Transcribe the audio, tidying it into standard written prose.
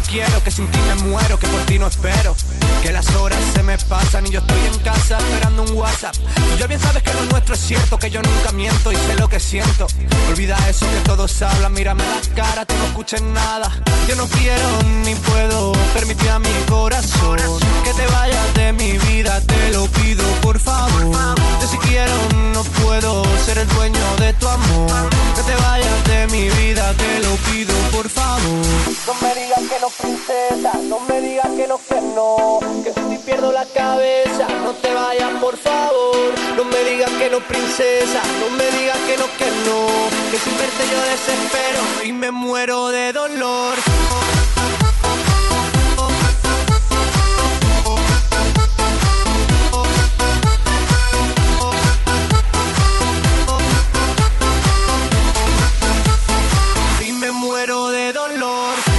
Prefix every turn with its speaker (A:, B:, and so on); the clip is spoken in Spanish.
A: quiero, que sin ti me muero, que por ti no espero. Que las horas se me pasan y yo estoy en casa esperando un WhatsApp. Tú ya bien sabes que lo nuestro es cierto, que yo nunca miento y sé lo que siento. Olvida eso que todos hablan, mírame la cara, tú no escuches nada. Yo no quiero ni puedo permitir a mi corazón que te vayas de mi vida, te lo pido por favor. Yo si quiero no puedo ser el dueño de tu amor. Que te vayas de mi vida, te lo pido por favor. No me digas que no, princesa, no me digas que no, que si pierdo la cabeza, no te vayas por favor. No me digas que no, princesa, no me digas que no, que sin verte yo desespero y me muero de dolor. Y me muero de dolor.